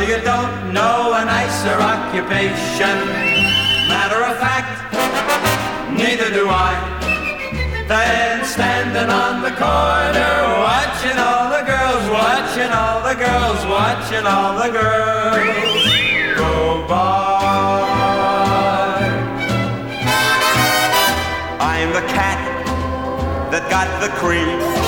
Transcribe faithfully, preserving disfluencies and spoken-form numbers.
you don't know a nicer occupation. Matter of fact, neither do I. Then standing on the corner, watching all the girls, watching all the girls, watching all the girls go by. I'm the cat that got the cream.